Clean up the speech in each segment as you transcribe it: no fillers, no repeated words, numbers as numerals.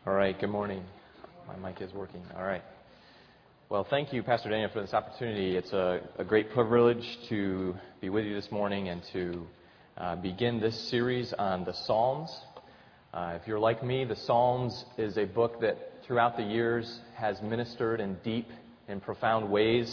All right, good morning. My mic is working. All right. Well, thank you, Pastor Daniel, for this opportunity. It's a great privilege to be with you this morning and to begin this series on the Psalms. If you're like me, the Psalms is a book that throughout the years has ministered in deep and profound ways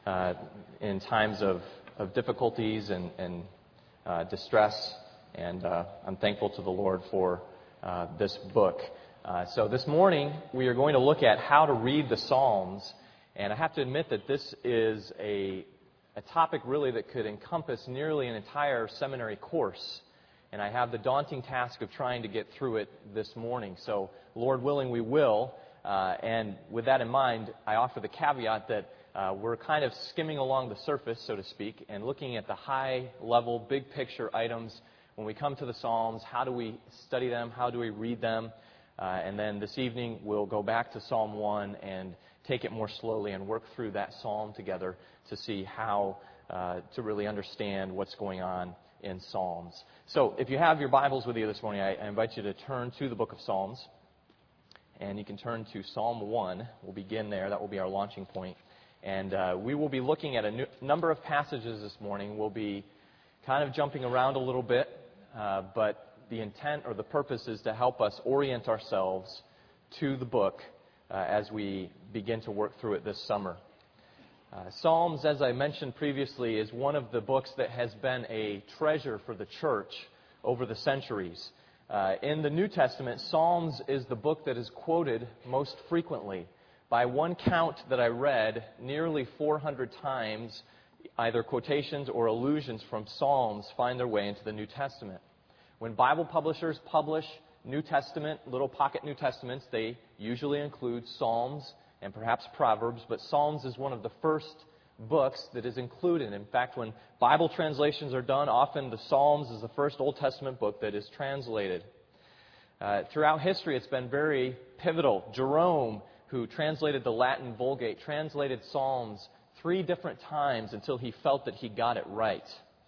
in times of difficulties and distress. And I'm thankful to the Lord for this book. So this morning, we are going to look at how to read the Psalms. And I have to admit that this is a topic really that could encompass nearly an entire seminary course. And I have the daunting task of trying to get through it this morning. So, Lord willing, we will. And with that in mind, I offer the caveat that we're kind of skimming along the surface, so to speak, and looking at the high-level, big-picture items. When we come to the Psalms, how do we study them? How do we read them? And then this evening, we'll go back to Psalm 1 and take it more slowly and work through that psalm together to see how to really understand what's going on in Psalms. So if you have your Bibles with you this morning, I invite you to turn to the book of Psalms. And you can turn to Psalm 1. We'll begin there. That will be our launching point. And we will be looking at a number of passages this morning. We'll be kind of jumping around a little bit, but the intent or the purpose is to help us orient ourselves to the book as we begin to work through it this summer. Psalms, as I mentioned previously, is one of the books that has been a treasure for the church over the centuries. In the New Testament, Psalms is the book that is quoted most frequently. By one count that I read, nearly 400 times, either quotations or allusions from Psalms find their way into the New Testament. When Bible publishers publish New Testament, little pocket New Testaments, they usually include Psalms and perhaps Proverbs, but Psalms is one of the first books that is included. In fact, when Bible translations are done, often the Psalms is the first Old Testament book that is translated. Throughout history, it's been very pivotal. Jerome, who translated the Latin Vulgate, translated Psalms 3 different times until he felt that he got it right.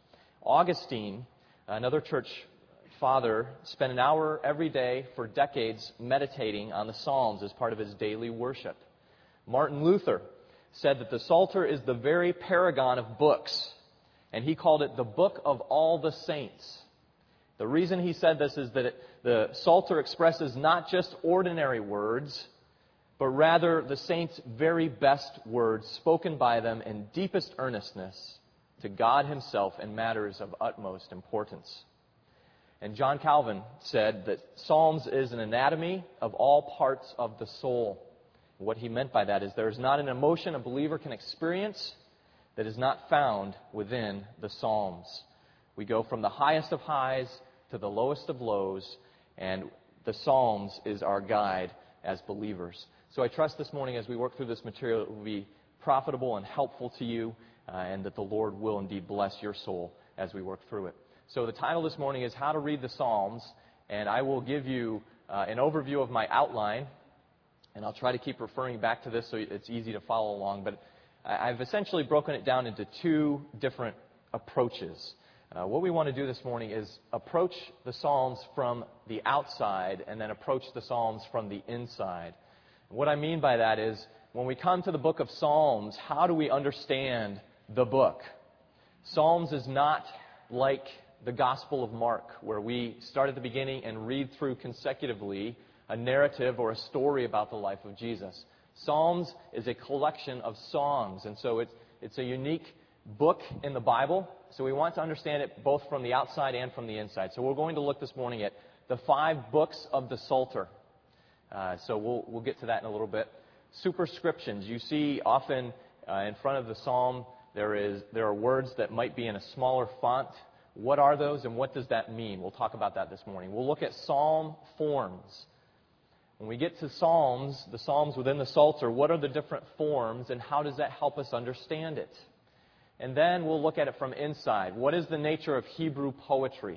Augustine, another church father, spent an hour every day for decades meditating on the Psalms as part of his daily worship. Martin Luther said that the Psalter is the very paragon of books, and he called it the book of all the saints. The reason he said this is that the Psalter expresses not just ordinary words, but rather the saints' very best words spoken by them in deepest earnestness to God Himself in matters of utmost importance. And John Calvin said that Psalms is an anatomy of all parts of the soul. What he meant by that is there is not an emotion a believer can experience that is not found within the Psalms. We go from the highest of highs to the lowest of lows, and the Psalms is our guide as believers. So I trust this morning as we work through this material, it will be profitable and helpful to you, and that the Lord will indeed bless your soul as we work through it. So the title this morning is How to Read the Psalms, and I will give you an overview of my outline, and I'll try to keep referring back to this so it's easy to follow along. But I've essentially broken it down into 2 different approaches. What we want to do this morning is approach the Psalms from the outside and then approach the Psalms from the inside. What I mean by that is when we come to the book of Psalms, how do we understand the book? Psalms is not like the Gospel of Mark, where we start at the beginning and read through consecutively a narrative or a story about the life of Jesus. Psalms is a collection of songs, and so it's a unique book in the Bible. So we want to understand it both from the outside and from the inside. So we're going to look this morning at the 5 books of the Psalter. So we'll get to that in a little bit. Superscriptions. You see often in front of the psalm there are words that might be in a smaller font. What are those and what does that mean? We'll talk about that this morning. We'll look at psalm forms. When we get to Psalms, the Psalms within the Psalter, what are the different forms and how does that help us understand it? And then we'll look at it from inside. What is the nature of Hebrew poetry?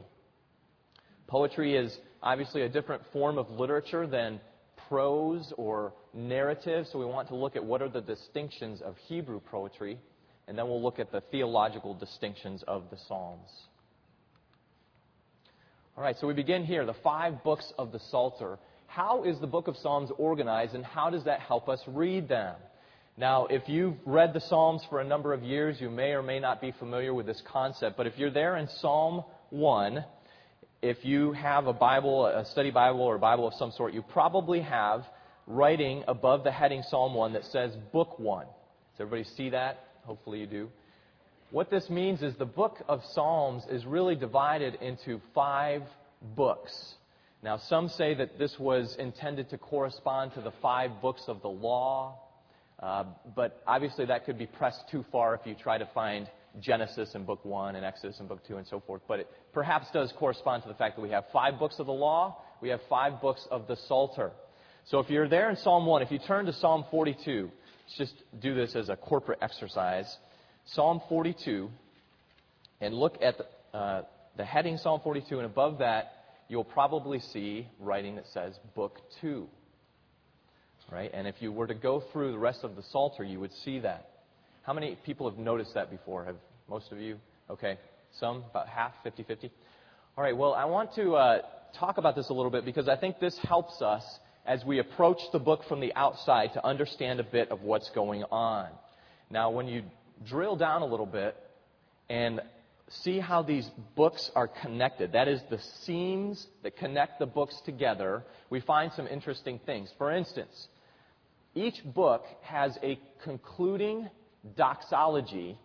Poetry is obviously a different form of literature than prose or narrative, so we want to look at what are the distinctions of Hebrew poetry, and then we'll look at the theological distinctions of the Psalms. All right, so we begin here. The 5 books of the Psalter how is the book of Psalms organized, and how does that help us read them? Now, if you've read the Psalms for a number of years, you may or may not be familiar with this concept. But if you're there in Psalm 1, if you have a Bible, a study Bible or a Bible of some sort, you probably have writing above the heading Psalm 1 that says Book 1. Does everybody see that? Hopefully you do. What this means is the book of Psalms is really divided into 5 books. Now, some say that this was intended to correspond to the 5 books of the law. But obviously that could be pressed too far if you try to find Genesis in Book 1 and Exodus in Book 2 and so forth. But it perhaps does correspond to the fact that we have 5 books of the law, we have 5 books of the Psalter. So if you're there in Psalm 1, if you turn to Psalm 42, let's just do this as a corporate exercise. Psalm 42, and look at the heading Psalm 42, and above that you'll probably see writing that says Book 2. Right? And if you were to go through the rest of the Psalter, you would see that. How many people have noticed that before? Have most of you? Okay. Some? About half? 50-50? All right. Well, I want to talk about this a little bit because I think this helps us as we approach the book from the outside to understand a bit of what's going on. Now, when you drill down a little bit and see how these books are connected, that is, the seams that connect the books together, we find some interesting things. For instance, each book has a concluding doxology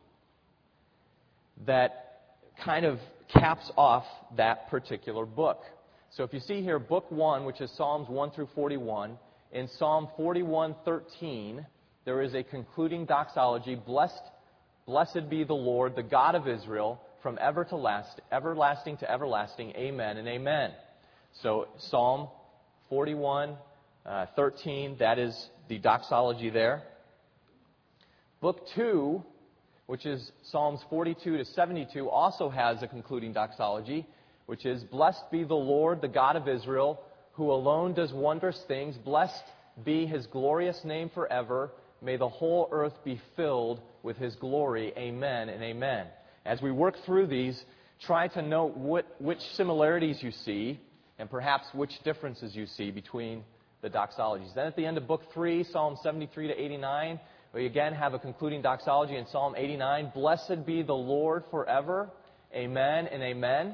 that kind of caps off that particular book. So if you see here, Book 1, which is Psalms 1 through 41, in Psalm 41:13, there is a concluding doxology, Blessed be the Lord, the God of Israel, from everlasting to everlasting, amen and amen. So Psalm 41:13, that is the doxology there. Book 2, which is Psalms 42 to 72, also has a concluding doxology, which is, Blessed be the Lord, the God of Israel, who alone does wondrous things. Blessed be His glorious name forever. May the whole earth be filled with His glory. Amen and amen. As we work through these, try to note which similarities you see and perhaps which differences you see between the doxologies. Then at the end of Book 3, Psalm 73 to 89, we again have a concluding doxology in Psalm 89. Blessed be the Lord forever. Amen and amen.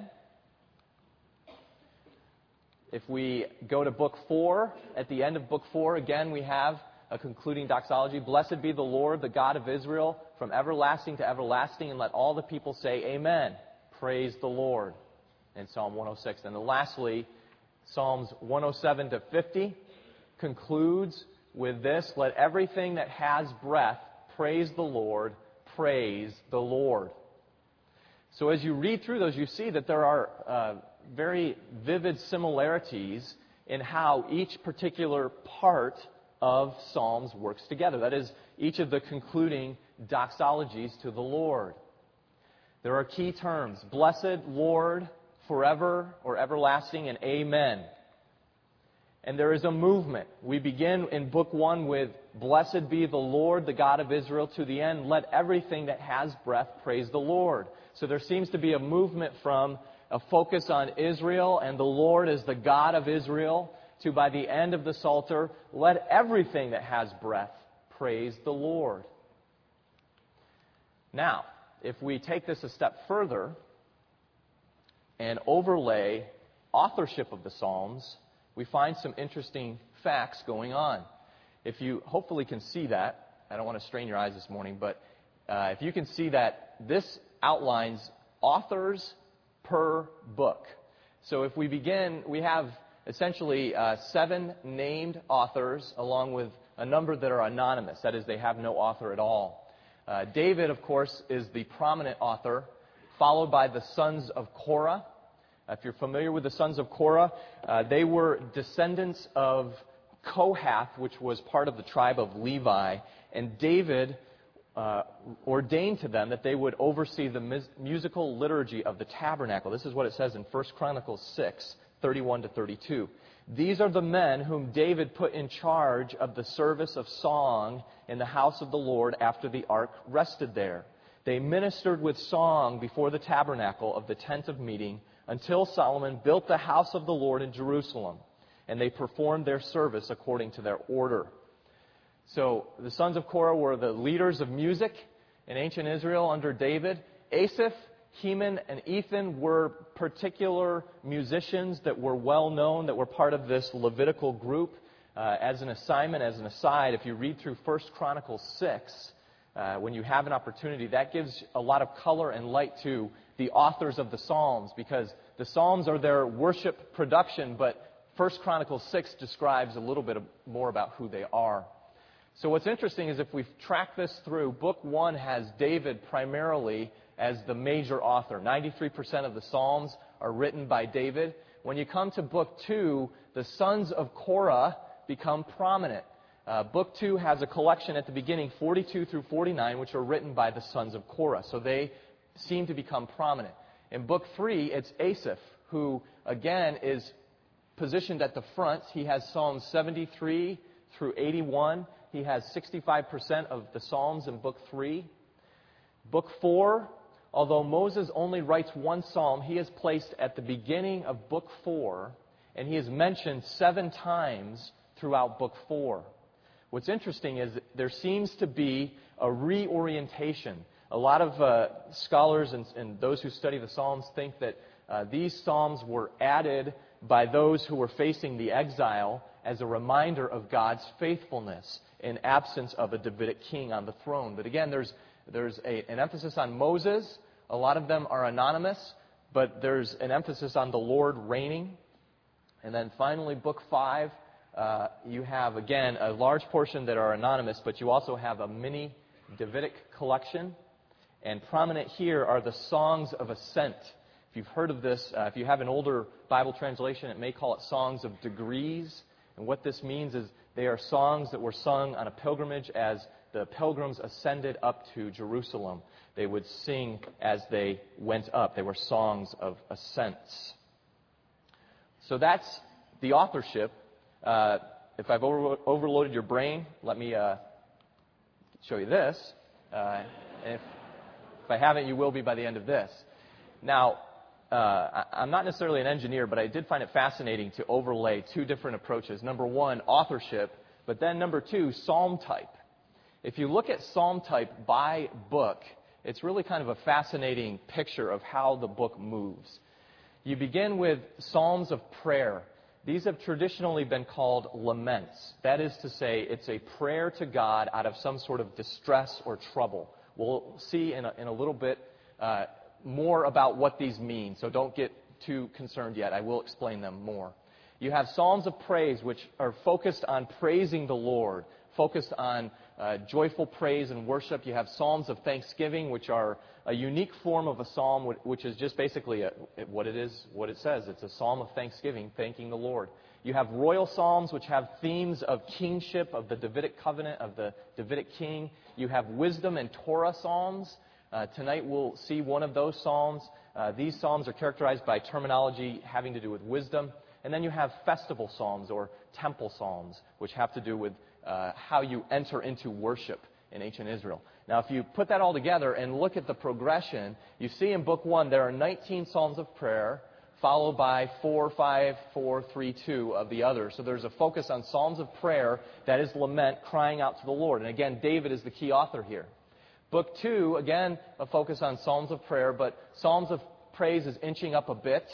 If we go to Book 4, at the end of Book 4, again we have a concluding doxology. Blessed be the Lord, the God of Israel, from everlasting to everlasting, and let all the people say amen. Praise the Lord, in Psalm 106. And then lastly, Psalms 107 to 50 concludes with this, let everything that has breath praise the Lord, praise the Lord. So as you read through those, you see that there are very vivid similarities in how each particular part of Psalms works together. That is, each of the concluding doxologies to the Lord. There are key terms, blessed, Lord, forever or everlasting, and amen. And there is a movement. We begin in Book 1 with, Blessed be the Lord, the God of Israel, to the end, let everything that has breath praise the Lord. So there seems to be a movement from a focus on Israel and the Lord as the God of Israel to, by the end of the Psalter, let everything that has breath praise the Lord. Now, if we take this a step further and overlay authorship of the Psalms, we find some interesting facts going on. If you hopefully can see that, I don't want to strain your eyes this morning, but if you can see that, this outlines authors per book. So if we begin, we have essentially 7 named authors along with a number that are anonymous. That is, they have no author at all. David, of course, is the prominent author, followed by the sons of Korah. If you're familiar with the sons of Korah, they were descendants of Kohath, which was part of the tribe of Levi, and David ordained to them that they would oversee the musical liturgy of the tabernacle. This is what it says in 1 Chronicles 6, 31 to 32. These are the men whom David put in charge of the service of song in the house of the Lord after the ark rested there. They ministered with song before the tabernacle of the tent of meeting until Solomon built the house of the Lord in Jerusalem. and they performed their service according to their order. So the sons of Korah were the leaders of music in ancient Israel under David. Asaph, Heman, and Ethan were particular musicians that were well known, that were part of this Levitical group. As an assignment, as an aside, if you read through 1 Chronicles 6, when you have an opportunity, that gives a lot of color and light to the authors of the Psalms, because the Psalms are their worship production, but 1 Chronicles 6 describes a little bit more about who they are. So what's interesting is if we track this through, Book 1 has David primarily as the major author. 93% of the Psalms are written by David. When you come to Book 2, the sons of Korah become prominent. Book 2 has a collection at the beginning, 42 through 49, which are written by the sons of Korah. So they seem to become prominent. In Book 3, it's Asaph, who, again, is positioned at the front. He has Psalms 73 through 81. He has 65% of the Psalms in Book 3. Book 4, although Moses only writes one psalm, he is placed at the beginning of Book 4, and he is mentioned 7 times throughout Book 4. What's interesting is there seems to be a reorientation. A lot of scholars and those who study the Psalms think that these Psalms were added by those who were facing the exile as a reminder of God's faithfulness in absence of a Davidic king on the throne. But again, there's an emphasis on Moses. A lot of them are anonymous, but there's an emphasis on the Lord reigning. And then finally, Book 5, you have, again, a large portion that are anonymous, but you also have a mini Davidic collection. And prominent here are the Songs of Ascent. If you've heard of this, if you have an older Bible translation, it may call it Songs of Degrees. And what this means is they are songs that were sung on a pilgrimage as the pilgrims ascended up to Jerusalem. They would sing as they went up. They were songs of ascents. So that's the authorship. If I've overloaded your brain, let me show you this. If I haven't, you will be by the end of this. Now, I'm not necessarily an engineer, but I did find it fascinating to overlay 2 different approaches. Number 1, authorship, but then number 2, psalm type. If you look at psalm type by book, it's really kind of a fascinating picture of how the book moves. You begin with psalms of prayer. These have traditionally been called laments. That is to say, it's a prayer to God out of some sort of distress or trouble. We'll see in a little bit more about what these mean, so don't get too concerned yet. I will explain them more. You have psalms of praise, which are focused on praising the Lord, focused on joyful praise and worship. You have psalms of thanksgiving, which are a unique form of a psalm, which is just basically what it says. It's a psalm of thanksgiving, thanking the Lord. You have royal psalms, which have themes of kingship, of the Davidic covenant, of the Davidic king. You have wisdom and Torah psalms. Tonight we'll see one of those psalms. These psalms are characterized by terminology having to do with wisdom. And then you have festival psalms or temple psalms, which have to do with how you enter into worship in ancient Israel. Now, if you put that all together and look at the progression, you see in Book 1 there are 19 psalms of prayer, followed by 4, 5, 4, 3, 2 of the others. So there's a focus on psalms of prayer, that is lament, crying out to the Lord. And again, David is the key author here. Book 2, again, a focus on psalms of prayer, but psalms of praise is inching up a bit.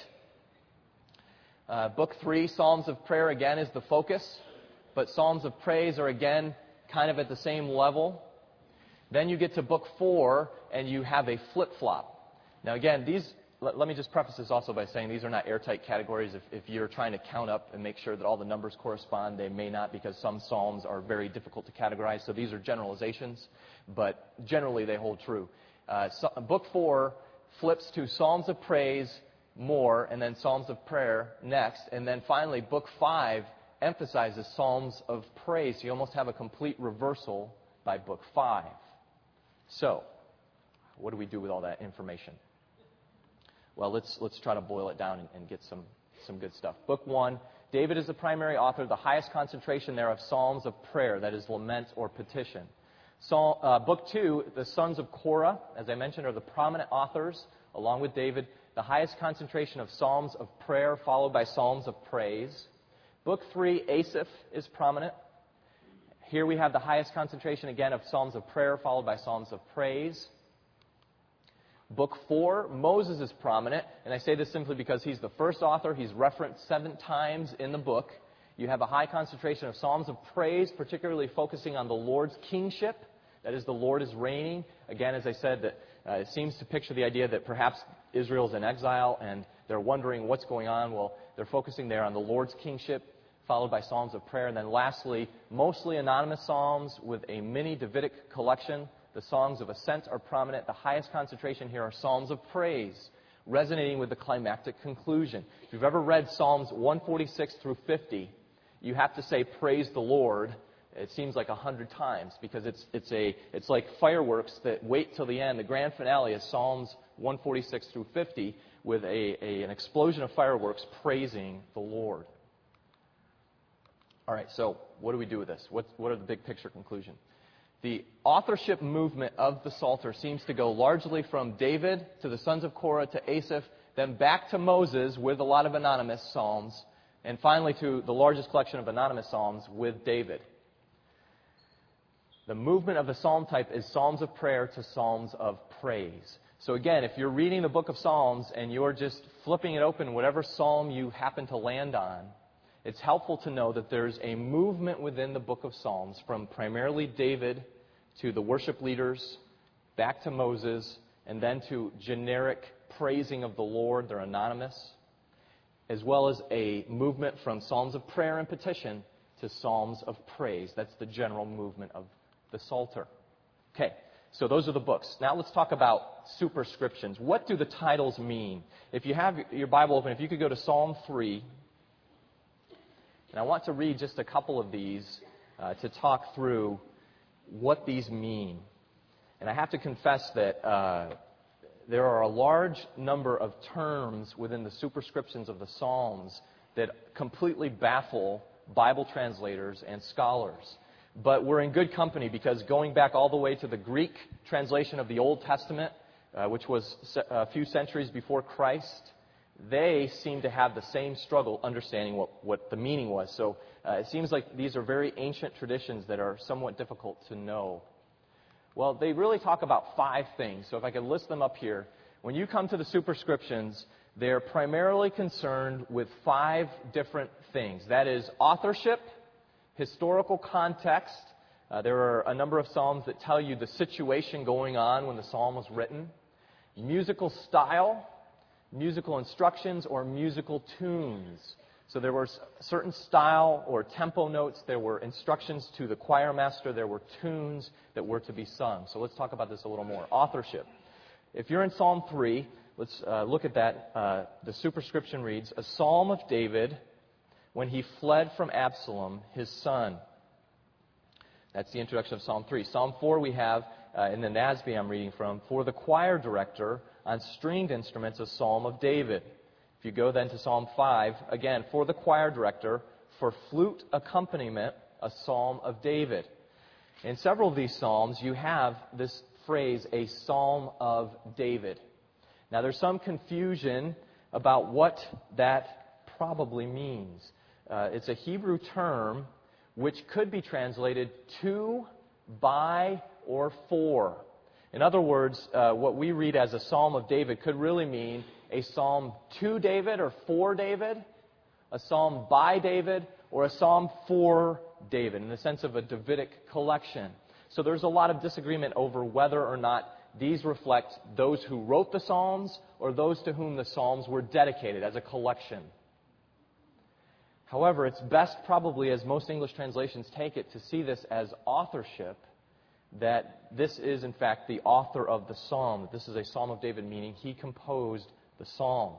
Book 3, psalms of prayer, again, is the focus, but psalms of praise are, again, kind of at the same level. Then you get to Book 4, and you have a flip-flop. Now, again, let me just preface this also by saying these are not airtight categories. If you're trying to count up and make sure that all the numbers correspond, they may not, because some psalms are very difficult to categorize. So these are generalizations, but generally they hold true. Book 4 flips to psalms of praise more, and then psalms of prayer next. And then finally, Book 5 emphasizes psalms of praise. So you almost have a complete reversal by Book 5. So, what do we do with all that information? Well, let's try to boil it down and get some good stuff. Book 1, David is the primary author. The highest concentration there of psalms of prayer, that is lament or petition. Book 2, the sons of Korah, as I mentioned, are the prominent authors, along with David. The highest concentration of psalms of prayer, followed by psalms of praise. Book 3, Asaph, is prominent. Here we have the highest concentration, again, of psalms of prayer, followed by psalms of praise. Book 4, Moses is prominent, and I say this simply because he's the first author. He's referenced 7 times in the book. You have a high concentration of psalms of praise, particularly focusing on the Lord's kingship. That is, the Lord is reigning. Again, as I said, that it seems to picture the idea that perhaps Israel's in exile and they're wondering what's going on. Well, they're focusing there on the Lord's kingship, followed by psalms of prayer. And then lastly, mostly anonymous psalms with a mini Davidic collection. The songs of ascent are prominent. The highest concentration here are psalms of praise, resonating with the climactic conclusion. If you've ever read Psalms 146 through 50, you have to say, praise the Lord. It seems like 100 times, because it's like fireworks that wait till the end. The grand finale is Psalms 146 through 50 with an explosion of fireworks praising the Lord. All right, so what do we do with this? What are the big picture conclusion? The authorship movement of the Psalter seems to go largely from David to the sons of Korah to Asaph, then back to Moses with a lot of anonymous psalms, and finally to the largest collection of anonymous psalms with David. The movement of the psalm type is psalms of prayer to psalms of praise. So again, if you're reading the book of Psalms and you're just flipping it open, whatever psalm you happen to land on, it's helpful to know that there's a movement within the book of Psalms from primarily David to the worship leaders, back to Moses, and then to generic praising of the Lord. They're anonymous, as well as a movement from psalms of prayer and petition to psalms of praise. That's the general movement of the Psalter. Okay, so those are the books. Now let's talk about superscriptions. What do the titles mean? If you have your Bible open, if you could go to Psalm 3. And I want to read just a couple of these to talk through what these mean. And I have to confess that there are a large number of terms within the superscriptions of the Psalms that completely baffle Bible translators and scholars. But we're in good company, because going back all the way to the Greek translation of the Old Testament, which was a few centuries before Christ, they seem to have the same struggle understanding what the meaning was. So it seems like these are very ancient traditions that are somewhat difficult to know. Well, they really talk about 5 things. So if I could list them up here. When you come to the superscriptions, they're primarily concerned with 5 different things. That is authorship, historical context. There are a number of psalms that tell you the situation going on when the psalm was written. Musical style, musical instructions, or musical tunes. So there were certain style or tempo notes. There were instructions to the choir master. There were tunes that were to be sung. So let's talk about this a little more. Authorship. If you're in Psalm 3, let's look at that. The superscription reads, a psalm of David when he fled from Absalom, his son. That's the introduction of Psalm 3. Psalm 4 we have, in the NASB I'm reading from, for the choir director on stringed instruments, a psalm of David. If you go then to Psalm 5, again, for the choir director, for flute accompaniment, a psalm of David. In several of these psalms, you have this phrase, a psalm of David. Now, there's some confusion about what that probably means. It's a Hebrew term which could be translated to, by, or for. In other words, what we read as a psalm of David could really mean a psalm to David or for David, a psalm by David, or a psalm for David, in the sense of a Davidic collection. So there's a lot of disagreement over whether or not these reflect those who wrote the psalms or those to whom the psalms were dedicated as a collection. However, it's best probably, as most English translations take it, to see this as authorship, that this is, in fact, the author of the psalm. This is a psalm of David, meaning he composed the psalm.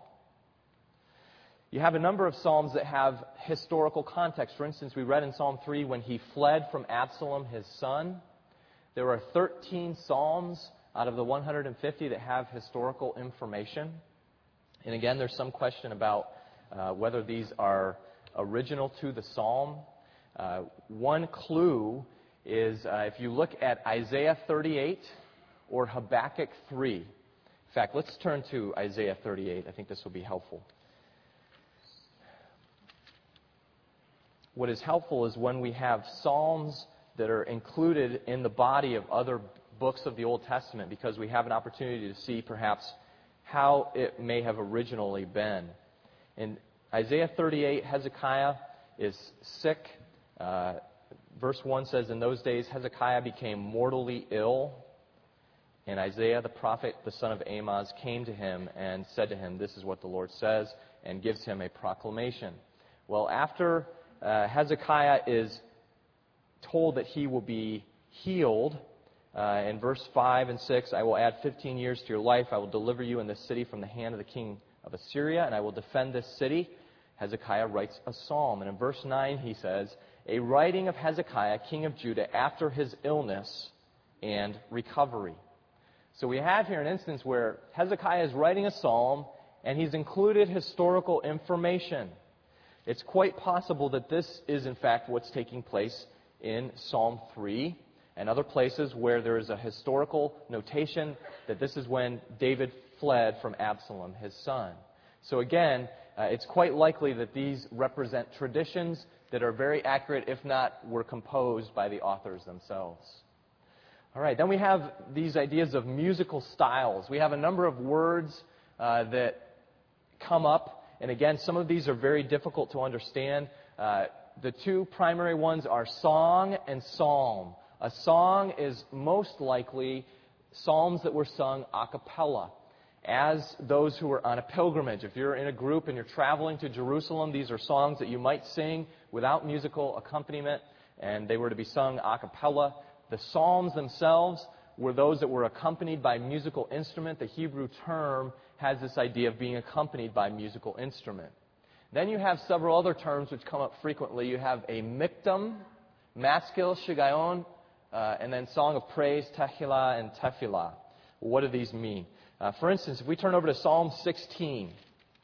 You have a number of psalms that have historical context. For instance, we read in Psalm 3 when he fled from Absalom, his son. There are 13 psalms out of the 150 that have historical information. And again, there's some question about whether these are original to the psalm. One clue is if you look at Isaiah 38 or Habakkuk 3. In fact, let's turn to Isaiah 38. I think this will be helpful. what is helpful is when we have psalms that are included in the body of other books of the Old Testament, because we have an opportunity to see perhaps how it may have originally been. In Isaiah 38, Hezekiah is sick. Verse 1 says, "In those days Hezekiah became mortally ill. And Isaiah the prophet, the son of Amoz, came to him and said to him, 'This is what the Lord says,' and gives him a proclamation." Well, after Hezekiah is told that he will be healed, in verse 5 and 6, "I will add 15 years to your life. I will deliver you and this city from the hand of the king of Assyria, and I will defend this city." Hezekiah writes a psalm. And in verse 9 he says, "A writing of Hezekiah, king of Judah, after his illness and recovery." So we have here an instance where Hezekiah is writing a psalm, and he's included historical information. It's quite possible that this is, in fact, what's taking place in Psalm 3 and other places where there is a historical notation that this is when David fled from Absalom, his son. So again, it's quite likely that these represent traditions that are very accurate, if not were composed by the authors themselves. All right, then we have these ideas of musical styles. We have a number of words that come up, and again, some of these are very difficult to understand. The two primary ones are song and psalm. A song is most likely psalms that were sung a cappella, as those who are on a pilgrimage. If you're in a group and you're traveling to Jerusalem, these are songs that you might sing without musical accompaniment, and they were to be sung a cappella. The psalms themselves were those that were accompanied by musical instrument. The Hebrew term has this idea of being accompanied by musical instrument. Then you have several other terms which come up frequently. You have a miktam, maskil, shigayon, and then song of praise, tehillah and tefillah. What do these mean? For instance, if we turn over to Psalm 16.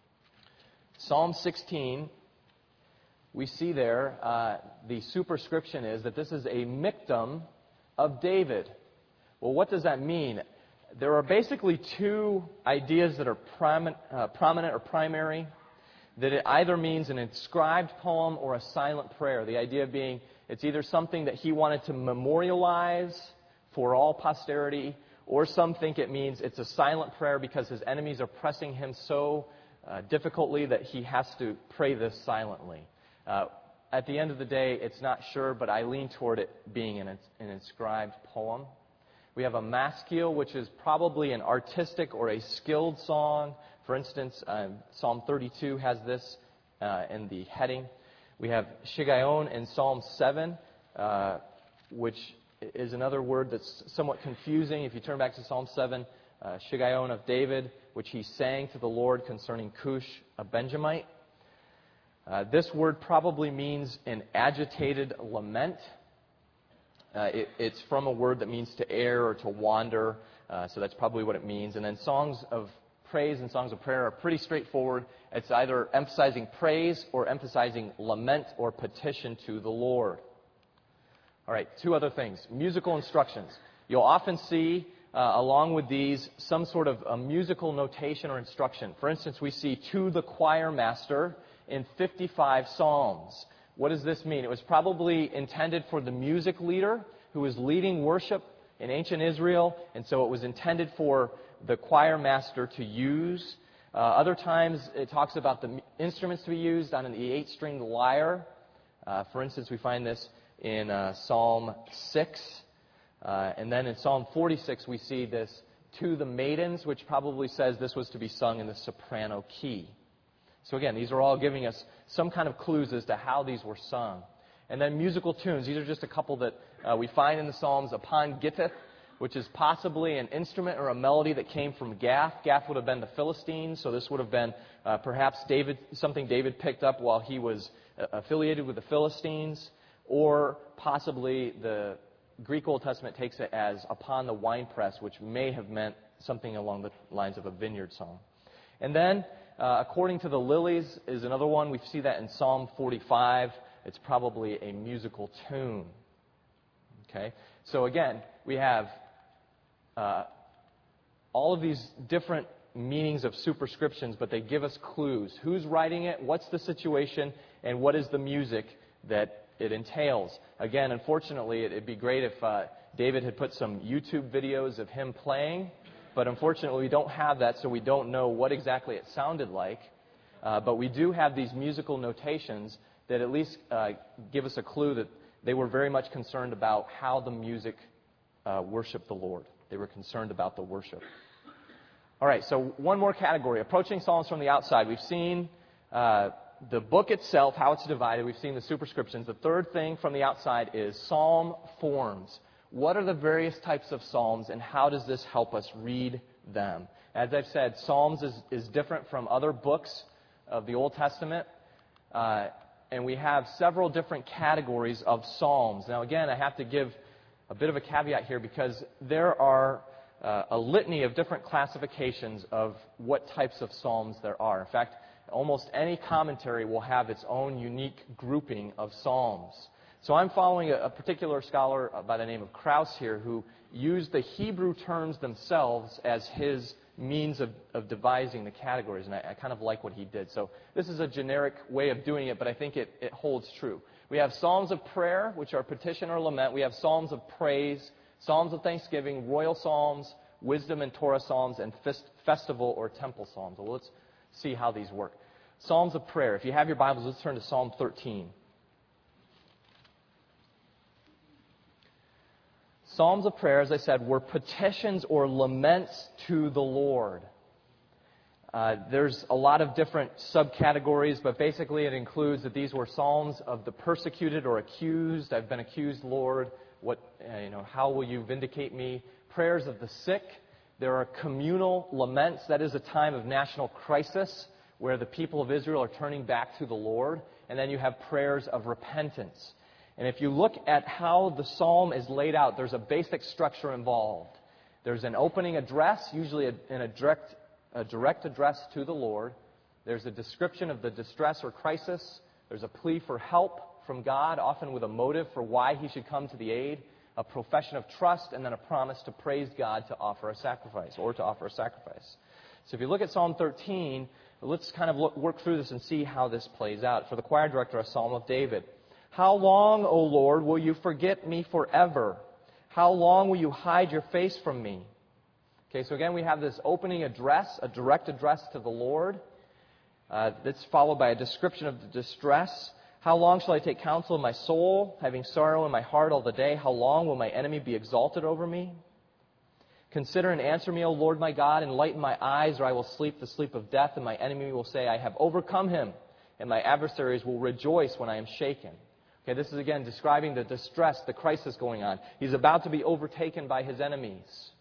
Psalm 16, we see there the superscription is that this is a miktam of David. Well, what does that mean? There are basically two ideas that are prominent or primary, that it either means an inscribed poem or a silent prayer. The idea being it's either something that he wanted to memorialize for all posterity, or some think it means it's a silent prayer because his enemies are pressing him so difficultly that he has to pray this silently. At the end of the day, it's not sure, but I lean toward it being an inscribed poem. We have a maskil, which is probably an artistic or a skilled song. For instance, Psalm 32 has this in the heading. We have shigayon in Psalm 7, which is another word that's somewhat confusing. If you turn back to Psalm 7, shigayon of David, which he sang to the Lord concerning Cush, a Benjamite. This word probably means an agitated lament. It's from a word that means to err or to wander, so that's probably what it means. And then songs of praise and songs of prayer are pretty straightforward. It's either emphasizing praise or emphasizing lament or petition to the Lord. All right, two other things. Musical instructions. You'll often see, along with these, some sort of a musical notation or instruction. For instance, we see "to the choir master" in 55 psalms. What does this mean? It was probably intended for the music leader who was leading worship in ancient Israel, and so it was intended for the choir master to use. Other times it talks about the instruments to be used on the 8-stringed lyre. For instance, we find this in Psalm 6. And then in Psalm 46 we see this "to the maidens," which probably says this was to be sung in the soprano key. So again, these are all giving us some kind of clues as to how these were sung. And then musical tunes. These are just a couple that we find in the Psalms. Upon Gittith, which is possibly an instrument or a melody that came from Gath. Gath would have been the Philistines, so this would have been perhaps something David picked up while he was affiliated with the Philistines, or possibly the Greek Old Testament takes it as "upon the winepress," which may have meant something along the lines of a vineyard song. And then, according to the lilies is another one. We see that in Psalm 45. It's probably a musical tune. Okay? So again, we have all of these different meanings of superscriptions, but they give us clues. Who's writing it? What's the situation? And what is the music that it entails. Again, unfortunately, it'd be great if David had put some YouTube videos of him playing, but unfortunately we don't have that, so we don't know what exactly it sounded like. But we do have these musical notations that at least give us a clue that they were very much concerned about how the music worshiped the Lord. They were concerned about the worship. All right, so one more category, approaching Psalms from the outside. We've seen the book itself, how it's divided. We've seen the superscriptions. The third thing from the outside is psalm forms. What are the various types of psalms, and how does this help us read them? As I've said, Psalms is different from other books of the Old Testament, and we have several different categories of psalms. Now, again, I have to give a bit of a caveat here because there are a litany of different classifications of what types of psalms there are. In fact, almost any commentary will have its own unique grouping of psalms. So I'm following a particular scholar by the name of Krauss here who used the Hebrew terms themselves as his means of devising the categories, and I kind of like what he did. So this is a generic way of doing it, but I think it holds true. We have psalms of prayer, which are petition or lament. We have psalms of praise, psalms of thanksgiving, royal psalms, wisdom and Torah psalms, and festival or temple psalms. Well, let's see how these work. Psalms of prayer. If you have your Bibles, let's turn to Psalm 13. Psalms of prayer, as I said, were petitions or laments to the Lord. There's a lot of different subcategories, but basically it includes that these were psalms of the persecuted or accused. I've been accused, Lord. How will you vindicate me? Prayers of the sick. There are communal laments. That is a time of national crisis where the people of Israel are turning back to the Lord. And then you have prayers of repentance. And if you look at how the psalm is laid out, there's a basic structure involved. There's an opening address, usually a direct address to the Lord. There's a description of the distress or crisis. There's a plea for help from God, often with a motive for why he should come to the aid, a profession of trust, and then a promise to praise God to offer a sacrifice. So if you look at Psalm 13, let's kind of work through this and see how this plays out. For the choir director, a psalm of David. How long, O Lord, will you forget me forever? How long will you hide your face from me? Okay, so again, we have this opening address, a direct address to the Lord. That's followed by a description of the distress. How long shall I take counsel in my soul, having sorrow in my heart all the day? How long will my enemy be exalted over me? Consider and answer me, O Lord my God. Enlighten my eyes, or I will sleep the sleep of death, and my enemy will say, I have overcome him, and my adversaries will rejoice when I am shaken. Okay, this is again describing the distress, the crisis going on. He's about to be overtaken by his enemies.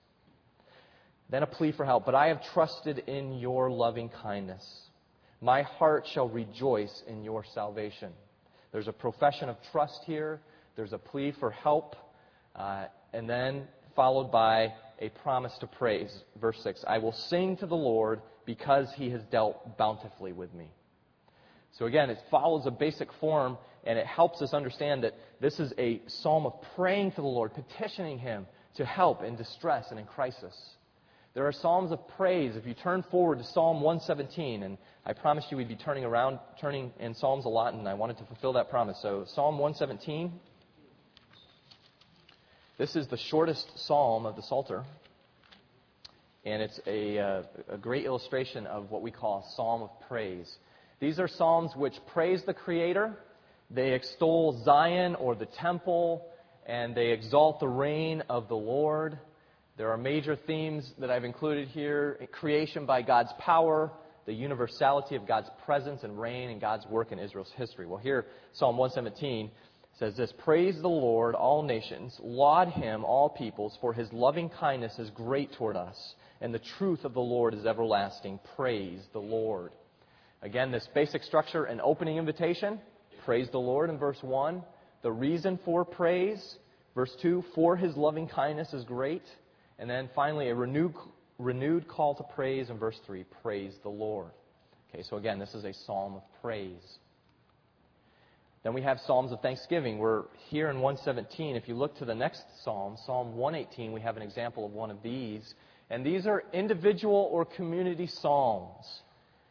Then a plea for help. But I have trusted in your loving kindness. My heart shall rejoice in your salvation. There's a profession of trust here. There's a plea for help. And then followed by a promise to praise. Verse 6, I will sing to the Lord because he has dealt bountifully with me. So again, it follows a basic form, and it helps us understand that this is a psalm of praying to the Lord, petitioning him to help in distress and in crisis. There are psalms of praise. If you turn forward to Psalm 117, and I promised you we'd be turning in Psalms a lot, and I wanted to fulfill that promise. So Psalm 117. This is the shortest psalm of the Psalter, and it's a great illustration of what we call a psalm of praise. These are psalms which praise the Creator. They extol Zion or the temple, and they exalt the reign of the Lord. There are major themes that I've included here. Creation by God's power, the universality of God's presence and reign, and God's work in Israel's history. Well, here, Psalm 117 says this, Praise the Lord, all nations. Laud him, all peoples, for his loving kindness is great toward us, and the truth of the Lord is everlasting. Praise the Lord. Again, this basic structure, an opening invitation. Praise the Lord in verse 1. The reason for praise. Verse 2, for his loving kindness is great. And then finally, a renewed call to praise in verse 3. Praise the Lord. Okay, so again, this is a psalm of praise. Then we have psalms of thanksgiving. We're here in 117. If you look to the next psalm, Psalm 118, we have an example of one of these. And these are individual or community psalms.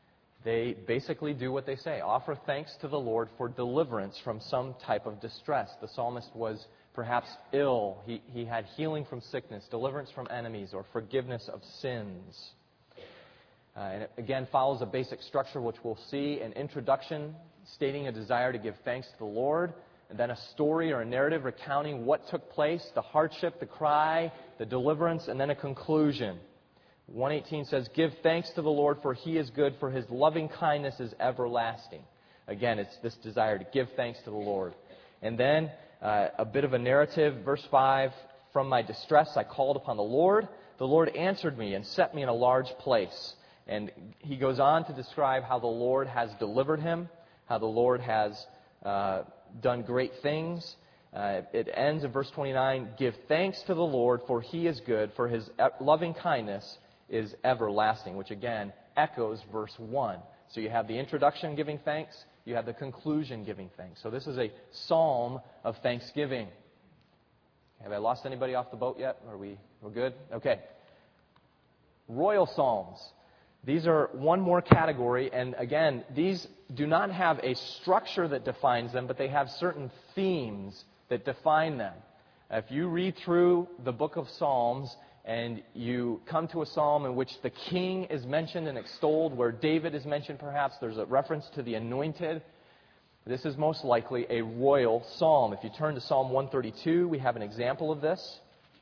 they basically do what they say. Offer thanks to the Lord for deliverance from some type of distress. The psalmist was perhaps ill. He had healing from sickness, deliverance from enemies, or forgiveness of sins. And it again follows a basic structure which we'll see: an introduction stating a desire to give thanks to the Lord, and then a story or a narrative recounting what took place, the hardship, the cry, the deliverance, and then a conclusion. 118 says, "Give thanks to the Lord, for He is good, for His loving kindness is everlasting." Again, it's this desire to give thanks to the Lord. And then a bit of a narrative, verse 5, "From my distress I called upon the Lord. The Lord answered me and set me in a large place." And he goes on to describe how the Lord has delivered him, how the Lord has done great things. It ends in verse 29, "Give thanks to the Lord, for He is good, for His loving kindness is everlasting," which again echoes verse 1. So you have the introduction giving thanks, you have the conclusion giving thanks. So this is a psalm of thanksgiving. Have I lost anybody off the boat yet? We're good? Okay. Royal psalms. These are one more category, and again, these do not have a structure that defines them, but they have certain themes that define them. If you read through the book of Psalms and you come to a psalm in which the king is mentioned and extolled, where David is mentioned perhaps, there's a reference to the anointed, this is most likely a royal psalm. If you turn to Psalm 132, we have an example of this,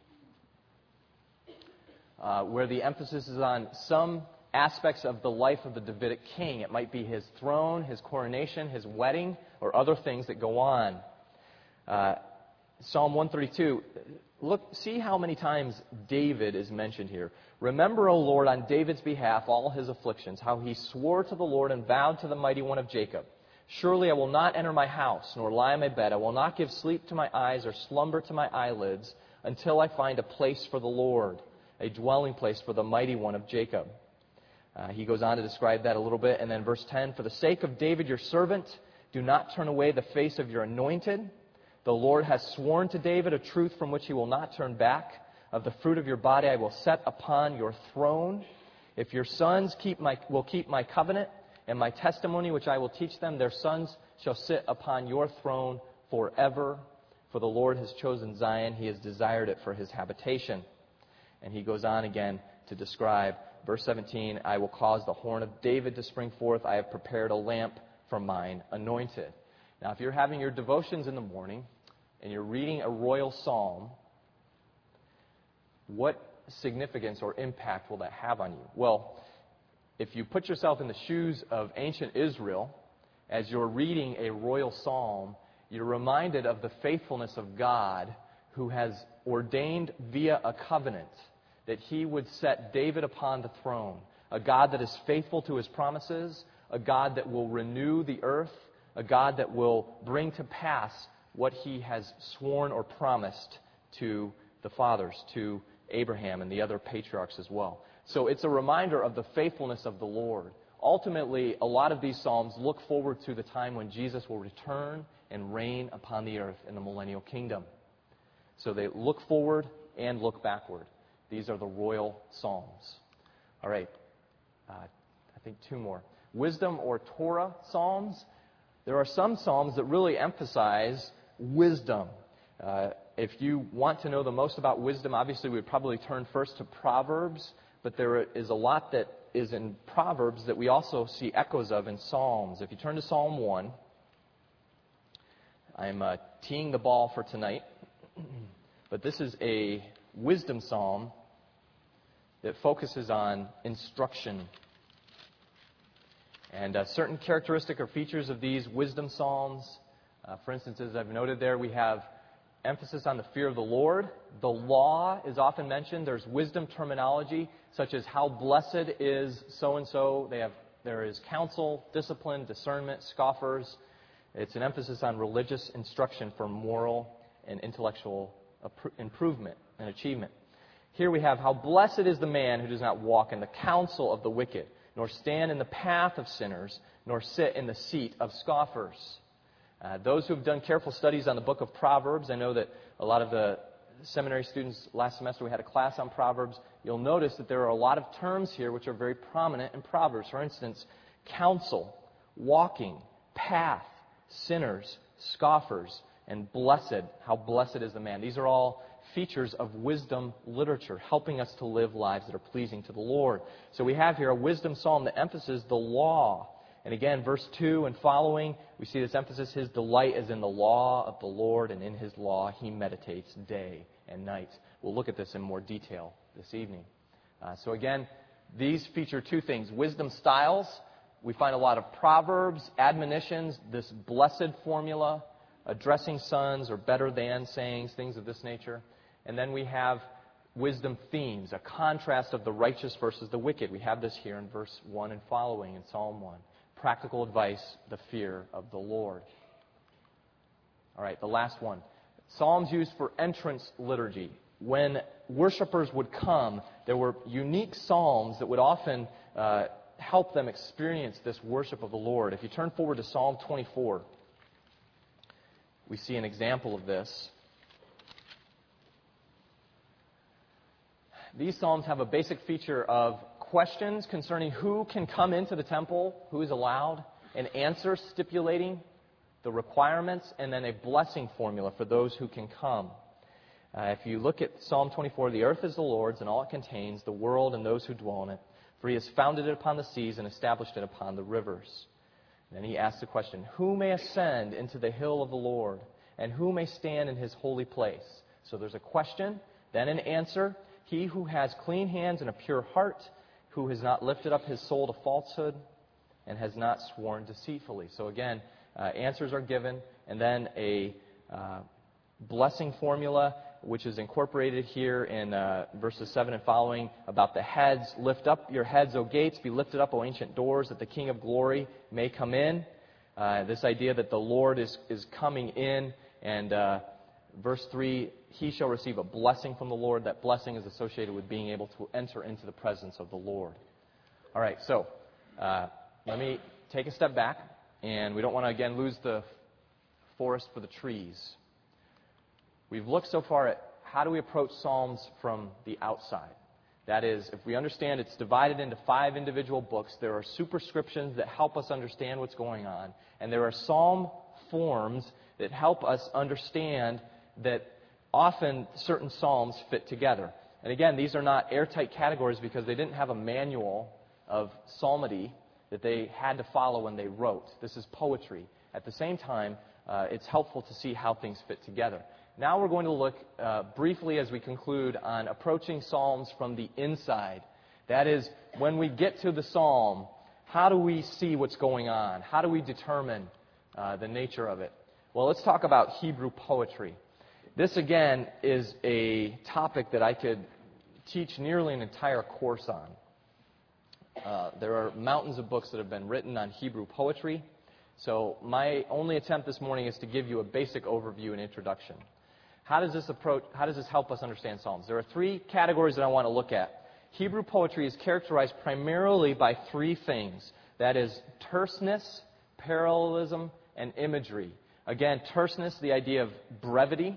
where the emphasis is on some aspects of the life of the Davidic king. It might be his throne, his coronation, his wedding, or other things that go on. Psalm 132, see how many times David is mentioned here. "Remember, O Lord, on David's behalf all his afflictions, how he swore to the Lord and vowed to the Mighty One of Jacob. Surely I will not enter my house, nor lie on my bed. I will not give sleep to my eyes or slumber to my eyelids until I find a place for the Lord, a dwelling place for the Mighty One of Jacob." He goes on to describe that a little bit. And then verse 10, "For the sake of David your servant, do not turn away the face of your anointed. The Lord has sworn to David a truth from which he will not turn back. Of the fruit of your body I will set upon your throne. If your sons will keep my covenant and my testimony which I will teach them, their sons shall sit upon your throne forever. For the Lord has chosen Zion. He has desired it for his habitation." And he goes on again to describe, verse 17, "I will cause the horn of David to spring forth. I have prepared a lamp for mine anointed." Now, if you're having your devotions in the morning and you're reading a royal psalm, what significance or impact will that have on you? Well, if you put yourself in the shoes of ancient Israel, as you're reading a royal psalm, you're reminded of the faithfulness of God, who has ordained via a covenant that He would set David upon the throne. A God that is faithful to His promises, a God that will renew the earth, a God that will bring to pass what He has sworn or promised to the fathers, to Abraham and the other patriarchs as well. So it's a reminder of the faithfulness of the Lord. Ultimately, a lot of these psalms look forward to the time when Jesus will return and reign upon the earth in the millennial kingdom. So they look forward and look backward. These are the royal psalms. All right, I think two more. Wisdom or Torah psalms. There are some psalms that really emphasize wisdom. If you want to know the most about wisdom, obviously we would probably turn first to Proverbs, but there is a lot that is in Proverbs that we also see echoes of in Psalms. If you turn to Psalm 1, I'm teeing the ball for tonight, but this is a wisdom psalm that focuses on instruction. And certain characteristic or features of these wisdom psalms, for instance, as I've noted there, we have emphasis on the fear of the Lord. The law is often mentioned. There's wisdom terminology, such as how blessed is so-and-so. There is counsel, discipline, discernment, scoffers. It's an emphasis on religious instruction for moral and intellectual improvement and achievement. Here we have, how blessed is the man who does not walk in the counsel of the wicked, nor stand in the path of sinners, nor sit in the seat of scoffers. Those who have done careful studies on the book of Proverbs, I know that a lot of the seminary students, last semester we had a class on Proverbs, you'll notice that there are a lot of terms here which are very prominent in Proverbs. For instance, counsel, walking, path, sinners, scoffers, and blessed. How blessed is the man. These are all features of wisdom literature, helping us to live lives that are pleasing to the Lord. So we have here a wisdom psalm that emphasizes the law. And again, verse 2 and following, we see this emphasis, his delight is in the law of the Lord, and in his law he meditates day and night. We'll look at this in more detail this evening. So again, these feature two things. Wisdom styles. We find a lot of proverbs, admonitions, this blessed formula, addressing sons or better than sayings, things of this nature. And then we have wisdom themes, a contrast of the righteous versus the wicked. We have this here in verse 1 and following in Psalm 1. Practical advice, the fear of the Lord. All right, the last one. Psalms used for entrance liturgy. When worshipers would come, there were unique psalms that would often help them experience this worship of the Lord. If you turn forward to Psalm 24, we see an example of this. These psalms have a basic feature of questions concerning who can come into the temple, who is allowed, an answer stipulating the requirements, and then a blessing formula for those who can come. If you look at Psalm 24, the earth is the Lord's and all it contains, the world and those who dwell in it. For he has founded it upon the seas and established it upon the rivers. Then he asks the question, who may ascend into the hill of the Lord, and who may stand in his holy place? So there's a question, then an answer. He who has clean hands and a pure heart, who has not lifted up his soul to falsehood, and has not sworn deceitfully. So again, answers are given, and then a blessing formula, which is incorporated here in verses 7 and following, about the heads. Lift up your heads, O gates, be lifted up, O ancient doors, that the King of glory may come in. This idea that the Lord is coming in, and verse 3, he shall receive a blessing from the Lord. That blessing is associated with being able to enter into the presence of the Lord. All right, so let me take a step back, and we don't want to, again, lose the forest for the trees. We've looked so far at how do we approach Psalms from the outside. That is, if we understand it's divided into 5 individual books, there are superscriptions that help us understand what's going on, and there are psalm forms that help us understand that often certain psalms fit together. And again, these are not airtight categories because they didn't have a manual of psalmody that they had to follow when they wrote. This is poetry. At the same time, it's helpful to see how things fit together. Now we're going to look briefly as we conclude on approaching psalms from the inside. That is, when we get to the psalm, how do we see what's going on? How do we determine the nature of it? Well, let's talk about Hebrew poetry. This, again, is a topic that I could teach nearly an entire course on. There are mountains of books that have been written on Hebrew poetry. So my only attempt this morning is to give you a basic overview and introduction. How does this help us understand Psalms? There are 3 categories that I want to look at. Hebrew poetry is characterized primarily by 3 things. That is terseness, parallelism, and imagery. Again, terseness, the idea of brevity.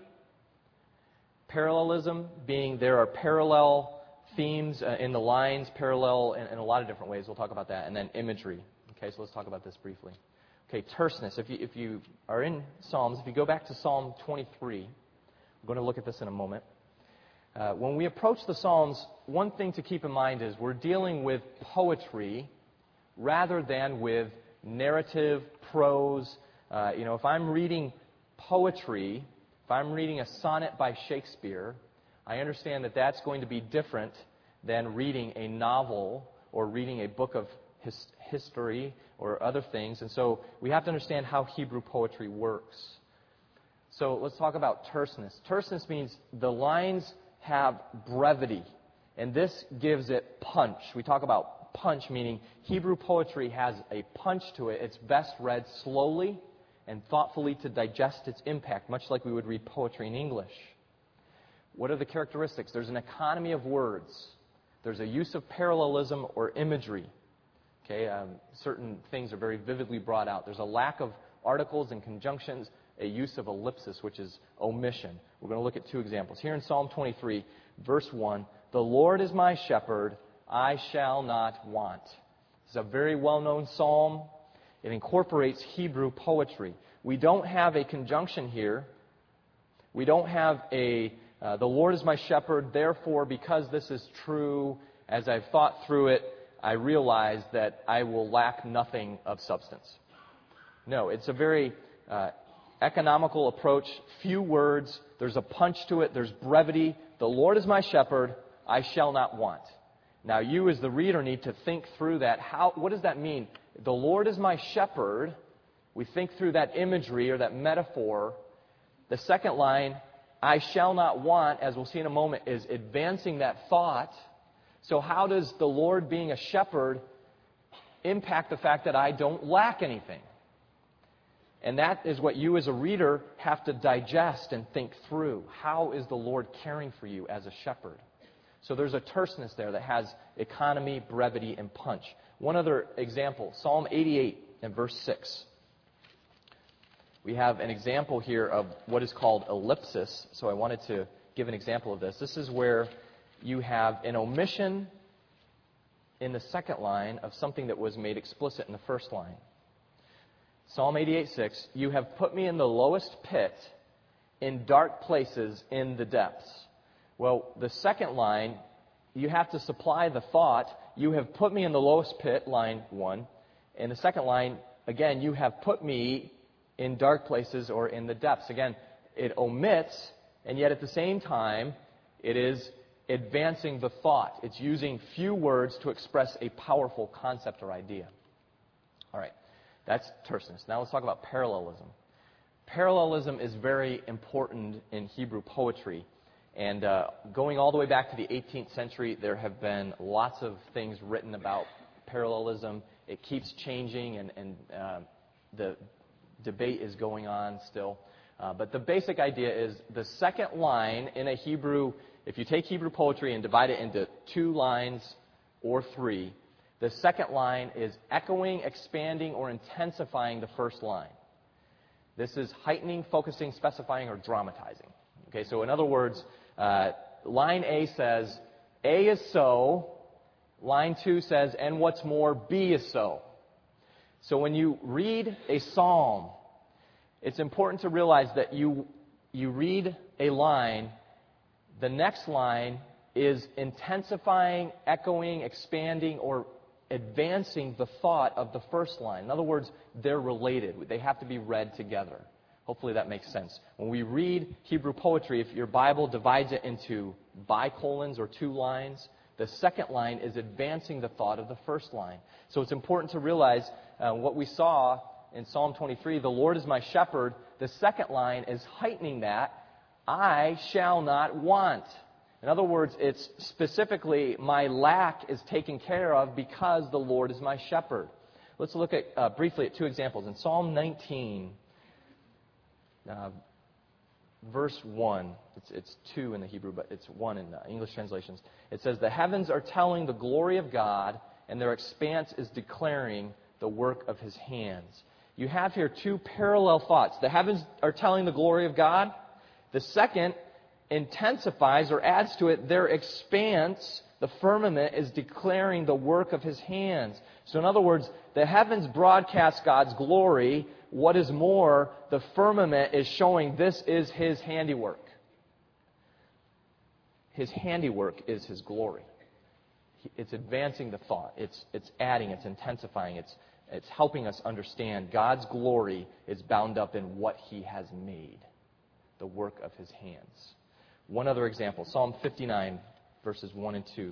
Parallelism being there are parallel themes in the lines, parallel in a lot of different ways. We'll talk about that. And then imagery. Okay, so let's talk about this briefly. Okay, terseness. If you are in Psalms, if you go back to Psalm 23, we're going to look at this in a moment. When we approach the Psalms, one thing to keep in mind is we're dealing with poetry rather than with narrative, prose. If I'm reading poetry, if I'm reading a sonnet by Shakespeare, I understand that that's going to be different than reading a novel or reading a book of history or other things. And so we have to understand how Hebrew poetry works. So let's talk about terseness. Terseness means the lines have brevity, and this gives it punch. We talk about punch, meaning Hebrew poetry has a punch to it. It's best read slowly and thoughtfully to digest its impact, much like we would read poetry in English. What are the characteristics? There's an economy of words. There's a use of parallelism or imagery. Okay, certain things are very vividly brought out. There's a lack of articles and conjunctions, a use of ellipsis, which is omission. We're going to look at 2 examples. Here in Psalm 23, verse 1, "The Lord is my shepherd, I shall not want." This is a very well-known psalm. It incorporates Hebrew poetry. We don't have a conjunction here. We don't have the Lord is my shepherd, therefore, because this is true, as I've thought through it, I realize that I will lack nothing of substance. No, it's a very economical approach, few words, there's a punch to it, there's brevity. The Lord is my shepherd, I shall not want. Now you as the reader need to think through that. What does that mean? The Lord is my shepherd. We think through that imagery or that metaphor. The second line, I shall not want, as we'll see in a moment, is advancing that thought. So how does the Lord being a shepherd impact the fact that I don't lack anything? And that is what you as a reader have to digest and think through. How is the Lord caring for you as a shepherd? So there's a terseness there that has economy, brevity, and punch. One other example, Psalm 88 and verse 6. We have an example here of what is called ellipsis. So I wanted to give an example of this. This is where you have an omission in the second line of something that was made explicit in the first line. Psalm 88:6, you have put me in the lowest pit, in dark places in the depths. Well, the second line, you have to supply the thought, you have put me in the lowest pit, line 1. And the second line, again, you have put me in dark places or in the depths. Again, it omits, and yet at the same time, it is advancing the thought. It's using few words to express a powerful concept or idea. All right, that's terseness. Now let's talk about parallelism. Parallelism is very important in Hebrew poetry. And going all the way back to the 18th century, there have been lots of things written about parallelism. It keeps changing, and the debate is going on still. But the basic idea is the second line in a Hebrew, if you take Hebrew poetry and divide it into 2 lines or 3, the second line is echoing, expanding, or intensifying the first line. This is heightening, focusing, specifying, or dramatizing. Okay, so in other words, line A says, A is so. Line 2 says, and what's more, B is so. So when you read a psalm, it's important to realize that you read a line, the next line is intensifying, echoing, expanding, or advancing the thought of the first line. In other words, they're related. They have to be read together. Hopefully that makes sense. When we read Hebrew poetry, if your Bible divides it into bicolons or 2 lines, the second line is advancing the thought of the first line. So it's important to realize what we saw in Psalm 23, the Lord is my shepherd. The second line is heightening that. I shall not want. In other words, it's specifically my lack is taken care of because the Lord is my shepherd. Let's look at briefly at 2 examples. In Psalm 19, verse 1, it's 2 in the Hebrew, but it's 1 in the English translations. It says, the heavens are telling the glory of God, and their expanse is declaring the work of His hands. You have here 2 parallel thoughts. The heavens are telling the glory of God. The second intensifies or adds to it their expanse. The firmament is declaring the work of His hands. So in other words, the heavens broadcast God's glory. What is more, the firmament is showing this is His handiwork. His handiwork is His glory. It's advancing the thought. It's adding, it's intensifying, it's helping us understand God's glory is bound up in what He has made, the work of His hands. One other example, Psalm 59, verses 1 and 2.